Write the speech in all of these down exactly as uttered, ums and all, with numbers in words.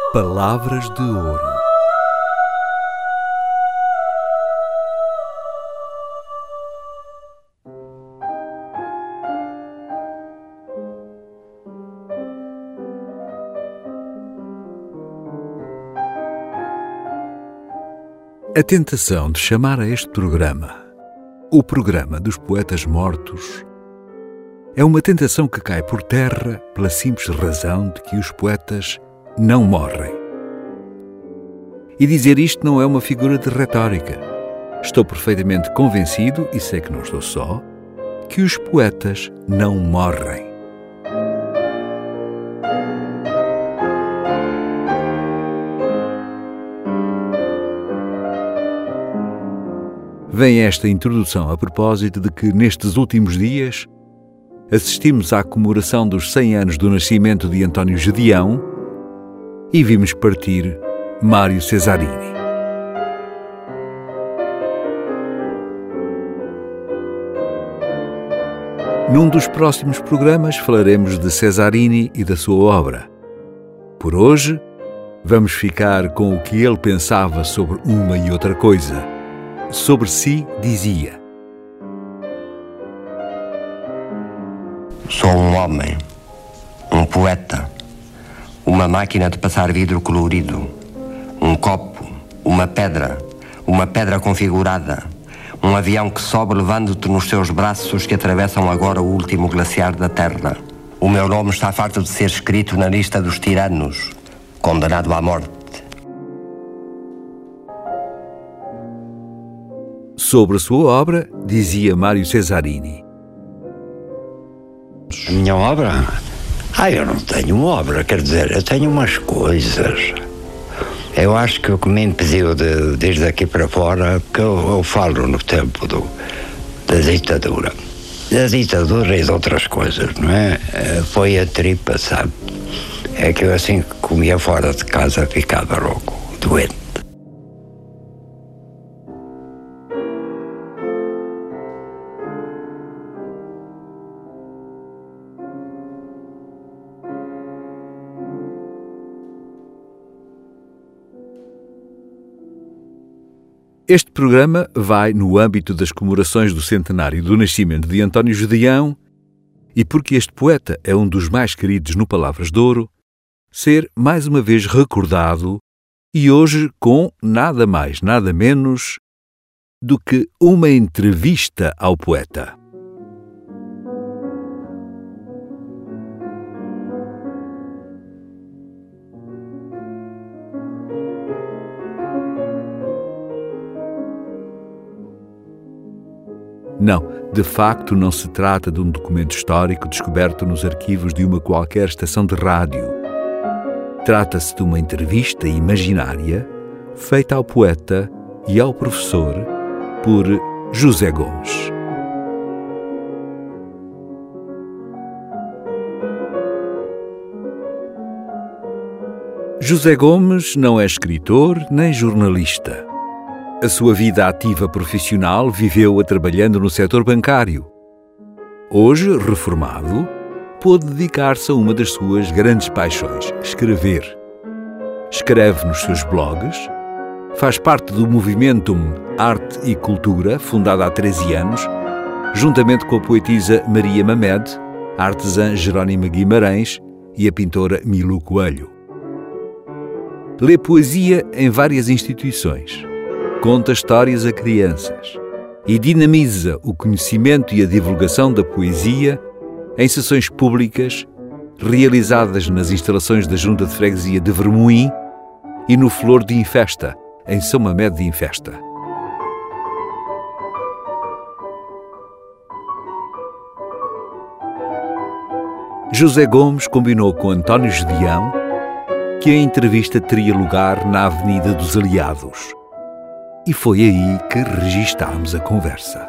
Palavras de Ouro. A tentação de chamar a este programa o programa dos poetas mortos é uma tentação que cai por terra pela simples razão de que os poetas não morrem. E dizer isto não é uma figura de retórica. Estou perfeitamente convencido, e sei que não estou só, que os poetas não morrem. Vem esta introdução a propósito de que, nestes últimos dias, assistimos à comemoração dos cem anos do nascimento de António Gedeão e vimos partir Mário Cesarini. Num dos próximos programas falaremos de Cesarini e da sua obra. Por hoje, vamos ficar com o que ele pensava sobre uma e outra coisa. Sobre si dizia: sou um homem, um poeta, uma máquina de passar vidro colorido, um copo, uma pedra, uma pedra configurada, um avião que sobe levando-te nos seus braços que atravessam agora o último glaciar da Terra. O meu nome está farto de ser escrito na lista dos tiranos, condenado à morte. Sobre a sua obra, dizia Mário Cesarini: a minha obra? Ah, eu não tenho obra, quer dizer, eu tenho umas coisas. Eu acho que o que me impediu de, desde aqui para fora, que eu, eu falo no tempo do, da ditadura. Da ditadura e de outras coisas, não é? Foi a tripa, sabe? É que eu assim que comia fora de casa ficava louco, doente. Este programa vai no âmbito das comemorações do centenário do nascimento de António Gedeão e, porque este poeta é um dos mais queridos no Palavras de Ouro, ser mais uma vez recordado e hoje com nada mais, nada menos do que uma entrevista ao poeta. Não, de facto não se trata de um documento histórico descoberto nos arquivos de uma qualquer estação de rádio. Trata-se de uma entrevista imaginária feita ao poeta e ao professor por José Gomes. José Gomes não é escritor nem jornalista. A sua vida ativa profissional viveu-a trabalhando no setor bancário. Hoje, reformado, pôde dedicar-se a uma das suas grandes paixões, escrever. Escreve nos seus blogs, faz parte do movimento Arte e Cultura, fundado há treze anos, juntamente com a poetisa Maria Mamed, a artesã Jerónima Guimarães e a pintora Milu Coelho. Lê poesia em várias instituições. Conta histórias a crianças e dinamiza o conhecimento e a divulgação da poesia em sessões públicas realizadas nas instalações da Junta de Freguesia de Vermoim e no Flor de Infesta, em São Mamede de Infesta. José Gomes combinou com António Gedeão que a entrevista teria lugar na Avenida dos Aliados. E foi aí que registámos a conversa.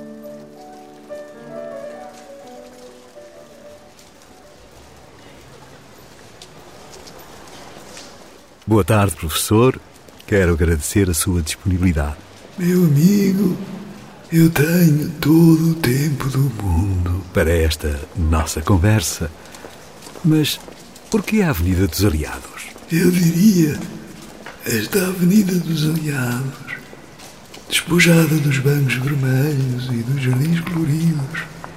Boa tarde, professor. Quero agradecer a sua disponibilidade. Meu amigo, eu tenho todo o tempo do mundo para esta nossa conversa. Mas por que a Avenida dos Aliados? Eu diria, esta Avenida dos Aliados, despojada dos bancos vermelhos e dos jardins coloridos,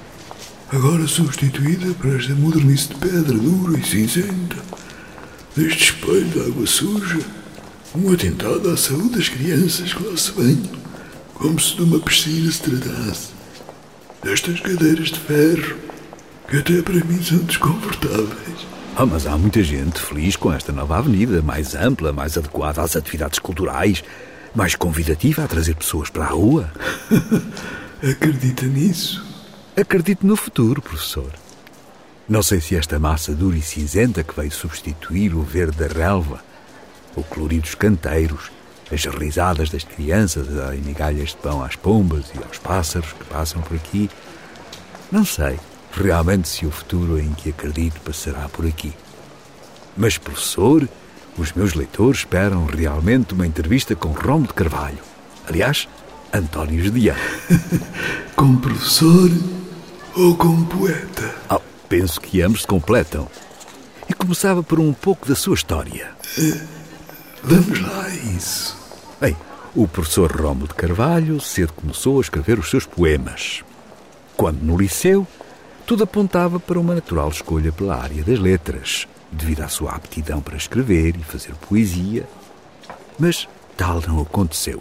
agora substituída por esta modernice de pedra dura e cinzenta, deste espelho de água suja, um atentado à saúde das crianças que lá se banham, como se de uma piscina se tratasse, destas cadeiras de ferro, que até para mim são desconfortáveis. Ah, mas há muita gente feliz com esta nova avenida, mais ampla, mais adequada às atividades culturais, mais convidativa a trazer pessoas para a rua. Acredita nisso? Acredito no futuro, professor. Não sei se esta massa dura e cinzenta que veio substituir o verde da relva, o colorido dos canteiros, as risadas das crianças a darem migalhas de pão às pombas e aos pássaros que passam por aqui, não sei realmente se o futuro em que acredito passará por aqui. Mas, professor, os meus leitores esperam realmente uma entrevista com Rómulo de Carvalho. Aliás, António Gedeão. Com professor ou com poeta? Ah, penso que ambos se completam. E começava por um pouco da sua história. Uh, vamos lá a isso. Bem, o professor Rómulo de Carvalho cedo começou a escrever os seus poemas. Quando no liceu, tudo apontava para uma natural escolha pela área das letras, devido à sua aptidão para escrever e fazer poesia. Mas tal não aconteceu.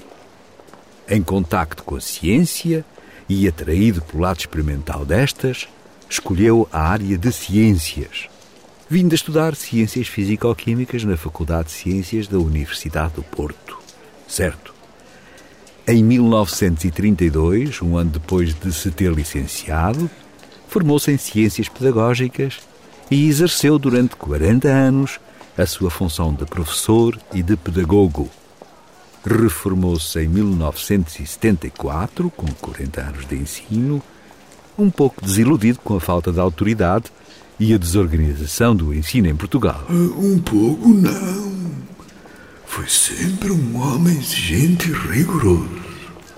Em contacto com a ciência e atraído pelo lado experimental destas, escolheu a área de ciências, vindo a estudar ciências físico-químicas na Faculdade de Ciências da Universidade do Porto. Certo? Em mil novecentos e trinta e dois, um ano depois de se ter licenciado, formou-se em Ciências Pedagógicas e exerceu durante quarenta anos a sua função de professor e de pedagogo. Reformou-se em mil novecentos e setenta e quatro, com quarenta anos de ensino, um pouco desiludido com a falta de autoridade e a desorganização do ensino em Portugal. Um pouco não. Foi sempre um homem exigente e rigoroso.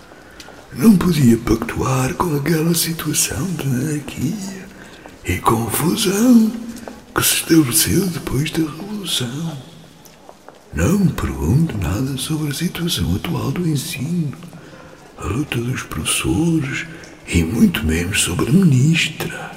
Não podia pactuar com aquela situação de anarquia e confusão que se estabeleceu depois da Revolução. Não me pergunte nada sobre a situação atual do ensino, a luta dos professores e muito menos sobre a ministra.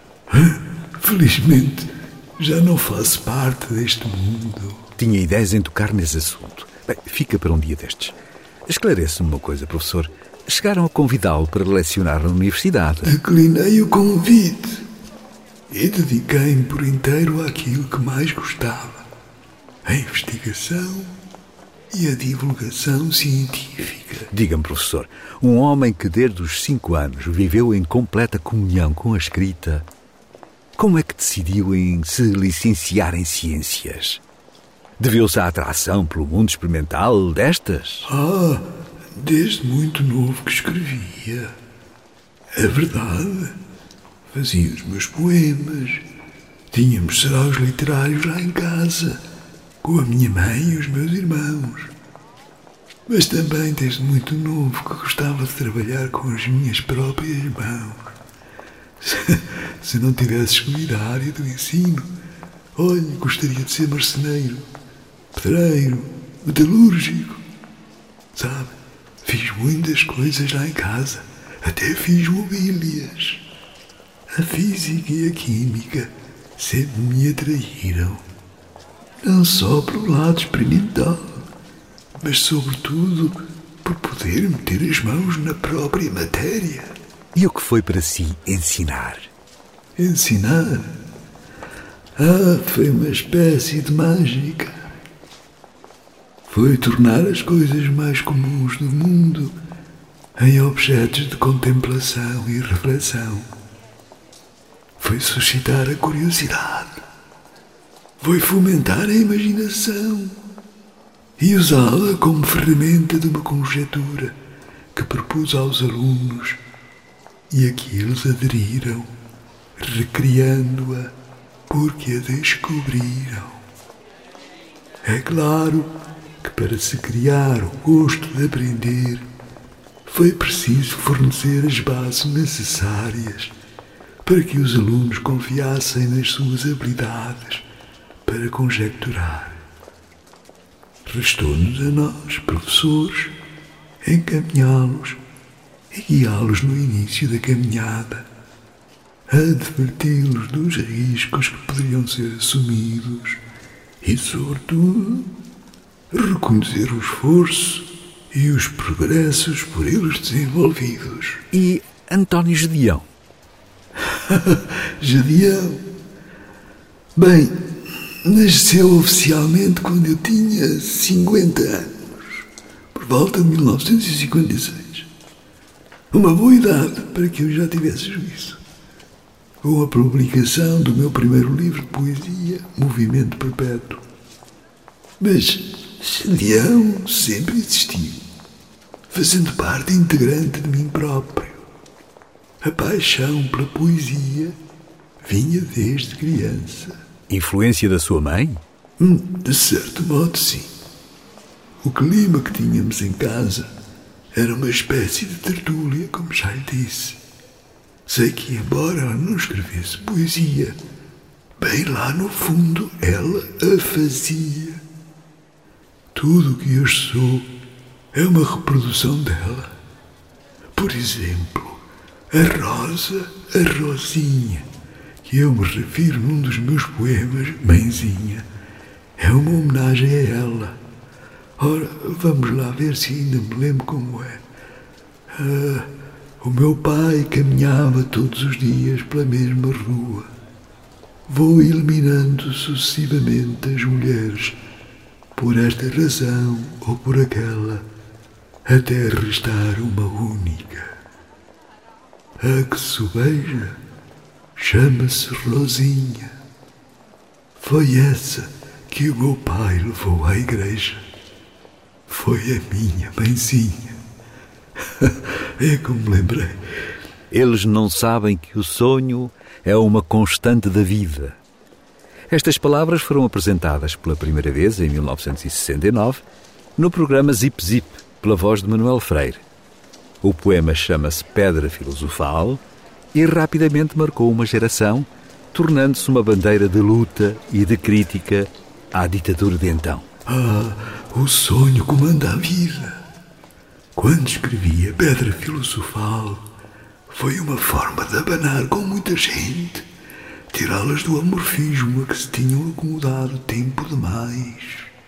Felizmente, já não faço parte deste mundo. Tinha ideias em tocar nesse assunto. Bem, fica para um dia destes. Esclarece-me uma coisa, professor. Chegaram a convidá-lo para lecionar na universidade. Declinei o convite e dediquei-me por inteiro àquilo que mais gostava. A investigação e a divulgação científica. Diga-me, professor, um homem que desde os cinco anos viveu em completa comunhão com a escrita, como é que decidiu em se licenciar em ciências? Deveu-se à atração pelo mundo experimental destas? Ah, desde muito novo que escrevia. É verdade. Fazia os meus poemas. Tínhamos saraus literários lá em casa, com a minha mãe e os meus irmãos. Mas também desde muito novo que gostava de trabalhar com as minhas próprias mãos. Se, se não tivesse escolhido a área do ensino, olhe, gostaria de ser marceneiro, pedreiro, metalúrgico. Sabe, fiz muitas coisas lá em casa, até fiz mobílias. A física e a química sempre me atraíram. Não só pelo lado experimental, mas sobretudo por poder meter as mãos na própria matéria. E o que foi para si ensinar? Ensinar? Ah, foi uma espécie de mágica. Foi tornar as coisas mais comuns do mundo em objetos de contemplação e reflexão. Foi suscitar a curiosidade. Foi fomentar a imaginação e usá-la como ferramenta de uma conjetura que propus aos alunos e a que eles aderiram, recriando-a porque a descobriram. É claro que para se criar o gosto de aprender foi preciso fornecer as bases necessárias para que os alunos confiassem nas suas habilidades para conjecturar. restou-nos a nós, professores, encaminhá-los e guiá-los no início da caminhada, adverti-los dos riscos que poderiam ser assumidos e, sobretudo, reconhecer o esforço e os progressos por eles desenvolvidos. E António Gedeão? Gedeão? Bem, nasceu oficialmente quando eu tinha cinquenta anos, por volta de mil novecentos e cinquenta e seis. Uma boa idade para que eu já tivesse juízo. Com a publicação do meu primeiro livro de poesia, Movimento Perpétuo. Mas Gedeão sempre existiu, fazendo parte integrante de mim próprio. A paixão pela poesia vinha desde criança. Influência da sua mãe? Hum, de certo modo, sim. O clima que tínhamos em casa era uma espécie de tertúlia, como já lhe disse. Sei que, embora ela não escrevesse poesia, bem lá no fundo ela a fazia. Tudo o que eu sou é uma reprodução dela. Por exemplo, a Rosa, a Rosinha, que eu me refiro num dos meus poemas, Mãezinha, é uma homenagem a ela. Ora, vamos lá ver se ainda me lembro como é. Ah, o meu pai caminhava todos os dias pela mesma rua. Vou eliminando sucessivamente as mulheres, por esta razão ou por aquela, até restar uma única. A que se beija chama-se Rosinha. Foi essa que o meu pai levou à igreja. Foi a minha mãezinha. É como me lembrei. Eles não sabem que o sonho é uma constante da vida. Estas palavras foram apresentadas pela primeira vez em mil novecentos e sessenta e nove no programa Zip Zip, pela voz de Manuel Freire. O poema chama-se Pedra Filosofal e rapidamente marcou uma geração, tornando-se uma bandeira de luta e de crítica à ditadura de então. Ah, o sonho comanda a vida. Quando escrevi a Pedra Filosofal, foi uma forma de abanar com muita gente, tirá-las do amorfismo a que se tinham acomodado tempo demais.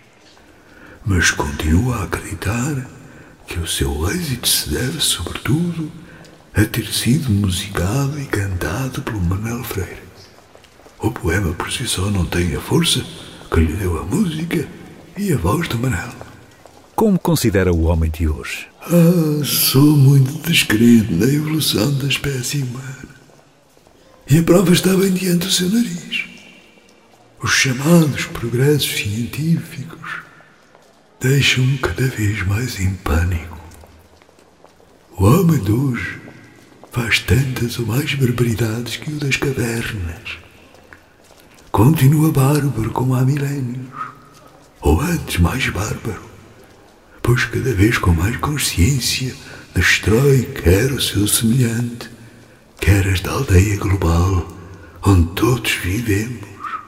Mas continuo a acreditar que o seu êxito se deve, sobretudo, a ter sido musicado e cantado pelo Manuel Freire. O poema por si só não tem a força que lhe deu a música e a voz do Manuel. Como considera o homem de hoje? Ah, sou muito descrente na evolução da espécie humana. E a prova está bem diante do seu nariz. Os chamados progressos científicos deixam-me cada vez mais em pânico. O homem de hoje faz tantas ou mais barbaridades que o das cavernas. Continua bárbaro como há milénios, ou antes mais bárbaro, pois cada vez com mais consciência destrói quer o seu semelhante, quer esta aldeia global onde todos vivemos.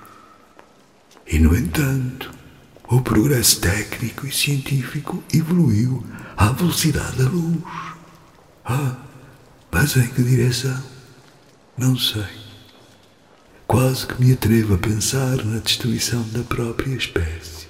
E, no entanto, o progresso técnico e científico evoluiu à velocidade da luz. Ah, mas em que direção? Não sei. Quase que me atrevo a pensar na destruição da própria espécie.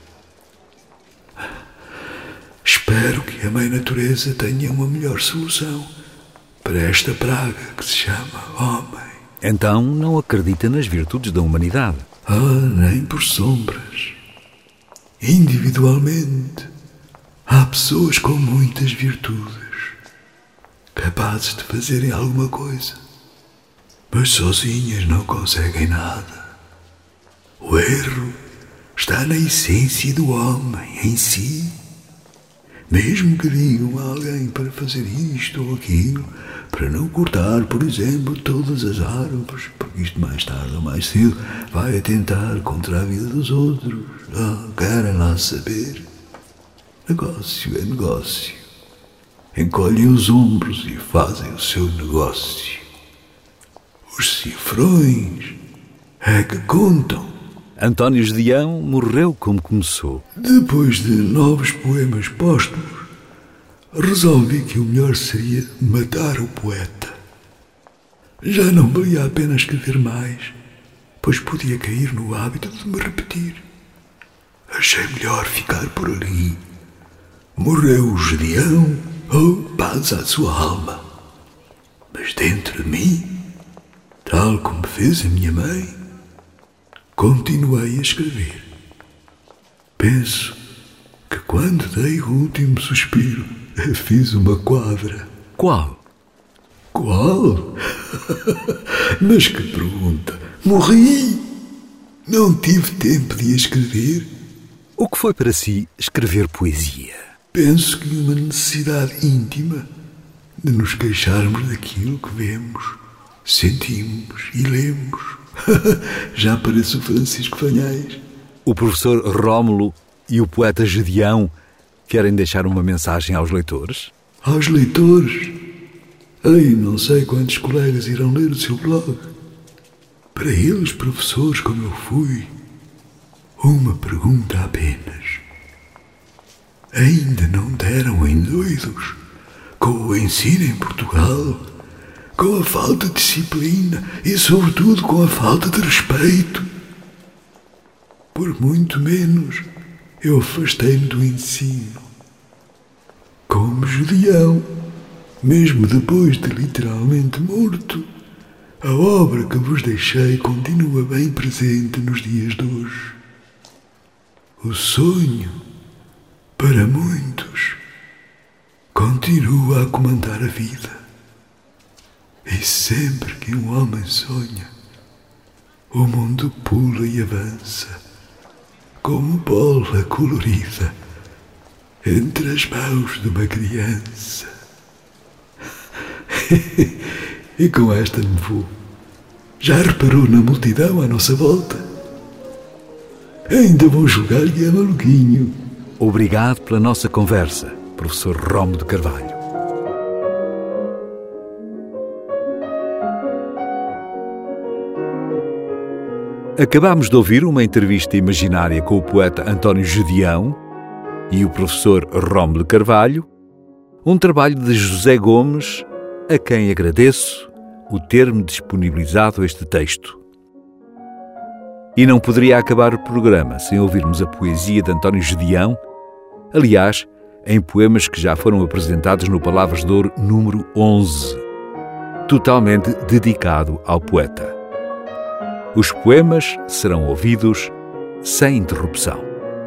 Espero que a Mãe Natureza tenha uma melhor solução para esta praga que se chama homem. Então não acredita nas virtudes da humanidade? Ah, nem por sombras. Individualmente, há pessoas com muitas virtudes, capazes de fazerem alguma coisa, mas sozinhas não conseguem nada. O erro está na essência do homem em si. Mesmo que digam a alguém para fazer isto ou aquilo, para não cortar, por exemplo, todas as árvores, porque isto mais tarde ou mais cedo vai atentar contra a vida dos outros. Ah, querem lá saber. Negócio é negócio. Encolhem os ombros e fazem o seu negócio. Os cifrões é que contam António Gedeão morreu como começou. Depois de novos poemas póstumos, resolvi que o melhor seria matar o poeta. Já não valia a pena escrever mais, pois podia cair no hábito de me repetir. Achei melhor ficar por ali. Morreu o Gedeão, oh, paz à sua alma. Mas dentro de mim, tal como fez a minha mãe, continuei a escrever. Penso que quando dei o último suspiro, fiz uma quadra. Qual? Qual? Mas que pergunta! Morri! Não tive tempo de a escrever. O que foi para si escrever poesia? Penso que uma necessidade íntima de nos queixarmos daquilo que vemos, sentimos e lemos. Já pareço Francisco Fanhais. O professor Rómulo e o poeta Gedeão querem deixar uma mensagem aos leitores? Aos leitores? Ei, não sei quantos colegas irão ler o seu blog. Para eles, professores como eu fui, uma pergunta apenas. Ainda não deram em doidos com o ensino em Portugal, com a falta de disciplina e, sobretudo, com a falta de respeito? Por muito menos, eu afastei-me do ensino. Como Gedeão, mesmo depois de literalmente morto, a obra que vos deixei continua bem presente nos dias de hoje. O sonho, para muitos, continua a comandar a vida. E sempre que um homem sonha, o mundo pula e avança, como bola colorida, entre as mãos de uma criança. E com esta me vou. Já reparou na multidão à nossa volta? Ainda vou julgar que é maluquinho. Obrigado pela nossa conversa, professor Rómulo de Carvalho. Acabámos de ouvir uma entrevista imaginária com o poeta António Gedeão e o professor Rómulo de Carvalho, um trabalho de José Gomes, a quem agradeço o ter-me disponibilizado este texto. E não poderia acabar o programa sem ouvirmos a poesia de António Gedeão, aliás, em poemas que já foram apresentados no Palavras de Ouro número onze, totalmente dedicado ao poeta. Os poemas serão ouvidos sem interrupção.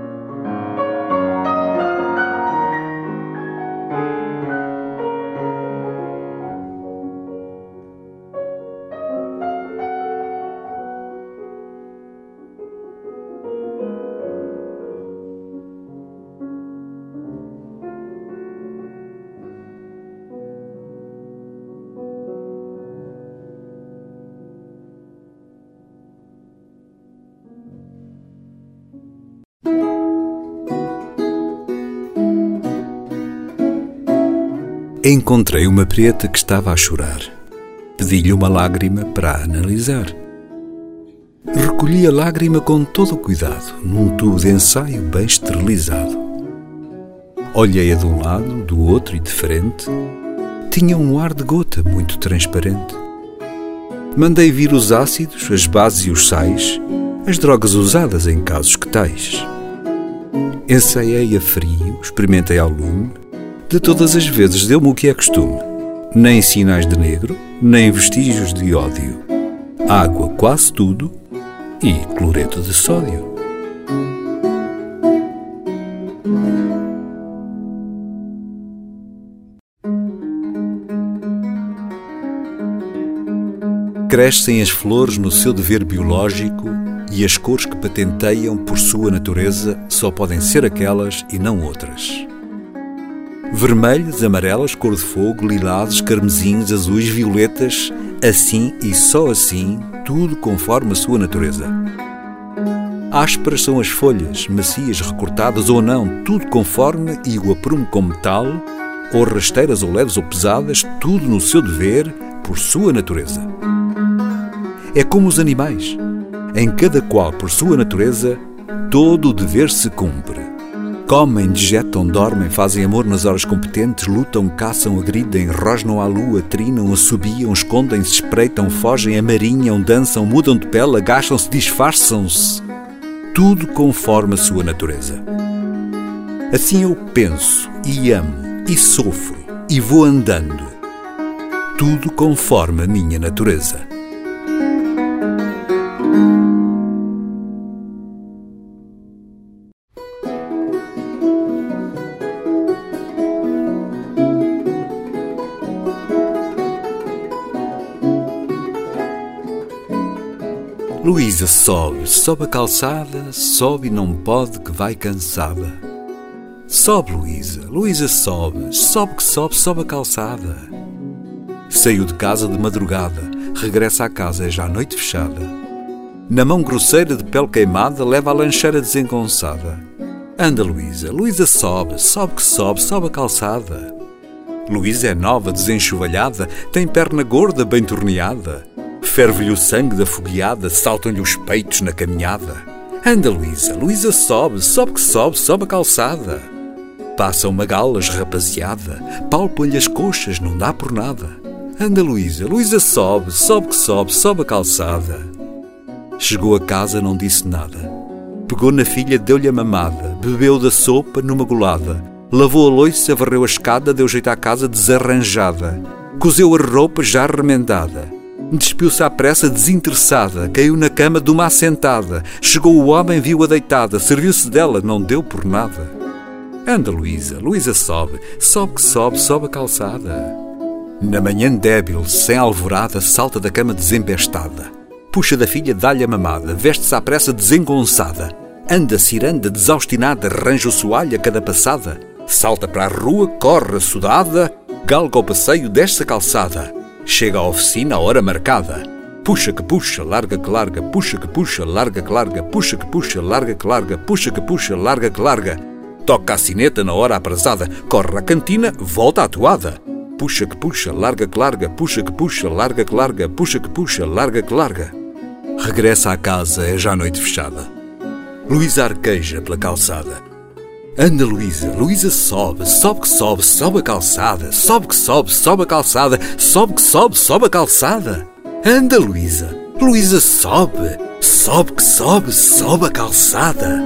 Encontrei uma preta que estava a chorar. Pedi-lhe uma lágrima para a analisar. Recolhi a lágrima com todo o cuidado, num tubo de ensaio bem esterilizado. Olhei-a de um lado, do outro e de frente. Tinha um ar de gota muito transparente. Mandei vir os ácidos, as bases e os sais, as drogas usadas em casos que tais. Ensaiei a frio, experimentei ao lume. De todas as vezes deu-me o que é costume. Nem sinais de negro, nem vestígios de ódio. Água quase tudo e cloreto de sódio. Crescem as flores no seu dever biológico e as cores que patenteiam por sua natureza só podem ser aquelas e não outras. Vermelhas, amarelas, cor de fogo, lilazes, carmesins, azuis, violetas, assim e só assim, tudo conforme a sua natureza. Ásperas são as folhas, macias, recortadas ou não, tudo conforme e o aprumo com metal, ou rasteiras ou leves ou pesadas, tudo no seu dever, por sua natureza. É como os animais. em cada qual por sua natureza, todo o dever se cumpre. Comem, dejetam, dormem, fazem amor nas horas competentes, lutam, caçam, agridem, rosnam à lua, trinam, assobiam, escondem-se, espreitam, fogem, amarinham, dançam, mudam de pele, agacham-se, disfarçam-se. Tudo conforme a sua natureza. Assim eu penso, e amo, e sofro, e vou andando. Tudo conforme a minha natureza. Luísa sobe, sobe a calçada, sobe e não pode que vai cansada. Sobe, Luísa, Luísa sobe, sobe que sobe, sobe a calçada. Saiu de casa de madrugada, regressa à casa, é já noite fechada. Na mão grosseira de pele queimada, leva a lancheira desengonçada. Anda, Luísa, Luísa sobe, sobe que sobe, sobe a calçada. Luísa é nova, desenxovalhada, tem perna gorda, bem torneada. Ferve-lhe o sangue da fogueada, saltam-lhe os peitos na caminhada. Anda, Luísa, Luísa sobe, sobe que sobe, sobe a calçada. Passa uma galas, rapaziada, palpa-lhe as coxas, não dá por nada. Anda, Luísa, Luísa sobe, sobe que sobe, sobe a calçada. Chegou a casa, não disse nada. Pegou na filha, deu-lhe a mamada, bebeu da sopa numa golada. Lavou a louça, varreu a escada, deu jeito à casa desarranjada. Cozeu a roupa já remendada. Despiu-se à pressa desinteressada, caiu na cama de uma assentada. Chegou o homem, viu-a deitada, serviu-se dela, não deu por nada. Anda, Luísa, Luísa sobe, sobe que sobe, sobe a calçada. Na manhã débil, sem alvorada, salta da cama desembestada. Puxa da filha, dá-lhe a mamada, veste-se à pressa desengonçada. Anda, ciranda, desaustinada, arranja o soalho a cada passada. Salta para a rua, corre assodada, galga ao passeio, desce a calçada. Chega à oficina à hora marcada. Puxa que puxa, larga que larga, puxa que puxa, larga que larga, puxa que puxa, larga que larga, puxa que puxa, larga que larga. Toca a sineta na hora aprazada, corre à cantina, volta à toada. Puxa que puxa, larga que larga, puxa que puxa, larga que larga, puxa que puxa, larga que larga. Regressa à casa, é já noite fechada. Luísa arqueja pela calçada. Anda, Luísa, Luísa sobe, sobe que sobe, sobe a calçada. Sobe que sobe, sobe a calçada. Sobe que sobe, sobe a calçada. Anda, Luísa, Luísa sobe, sobe que sobe, sobe a calçada.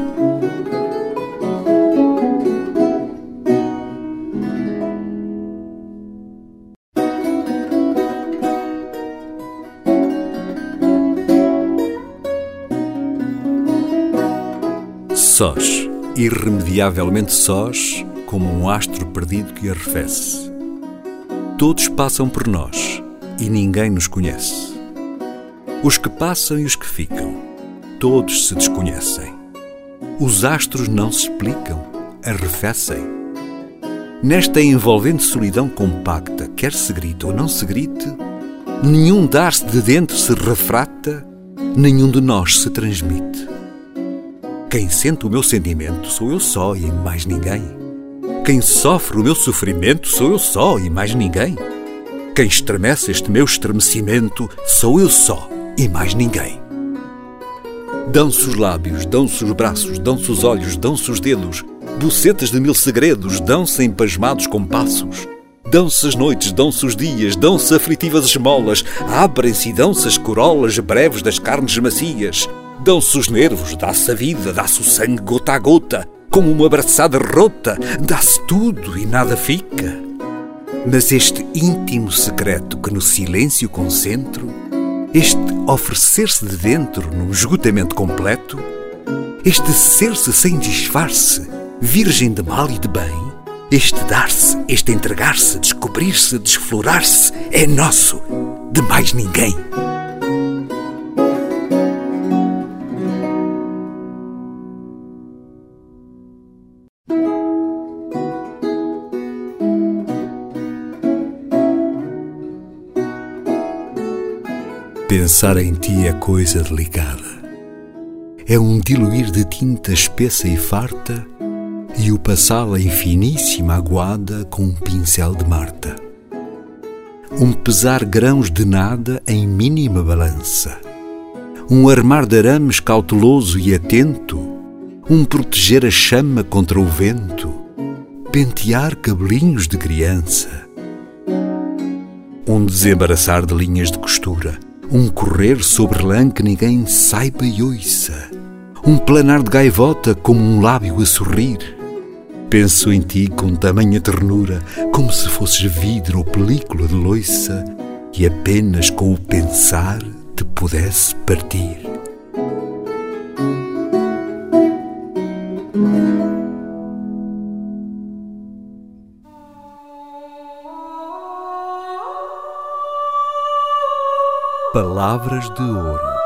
Sós, irremediavelmente sós, como um astro perdido que arrefece. Todos passam por nós e ninguém nos conhece. Os que passam e os que ficam, todos se desconhecem. Os astros não se explicam, arrefecem. Nesta envolvente solidão compacta, quer se grite ou não se grite, nenhum dar-se de dentro se refrata, nenhum de nós se transmite. Quem sente o meu sentimento sou eu só e mais ninguém. Quem sofre o meu sofrimento sou eu só e mais ninguém. Quem estremece este meu estremecimento sou eu só e mais ninguém. Dão-se os lábios, dão-se os braços, dão-se os olhos, dão-se os dedos, bucetas de mil segredos, dão-se empasmados compassos. Dão-se as noites, dão-se os dias, dão-se aflitivas esmolas, abrem-se e dão-se as corolas breves das carnes macias. Dão-se os nervos, dá-se a vida, dá-se o sangue gota a gota, como uma abraçada rota, dá-se tudo e nada fica. Mas este íntimo secreto que no silêncio concentro, este oferecer-se de dentro num esgotamento completo, este ser-se sem disfarce, virgem de mal e de bem, este dar-se, este entregar-se, descobrir-se, desflorar-se, é nosso, de mais ninguém. Pensar em ti é coisa delicada. É um diluir de tinta espessa e farta e o passá-la em finíssima aguada com um pincel de Marta. Um pesar grãos de nada em mínima balança. um armar de arames cauteloso e atento, um proteger a chama contra o vento, pentear cabelinhos de criança, um desembaraçar de linhas de costura, um correr sobre lã que ninguém saiba e ouça, um planar de gaivota como um lábio a sorrir. Penso em ti com tamanha ternura, como se fosses vidro ou película de loiça, e apenas com o pensar te pudesse partir. Palavras de Ouro.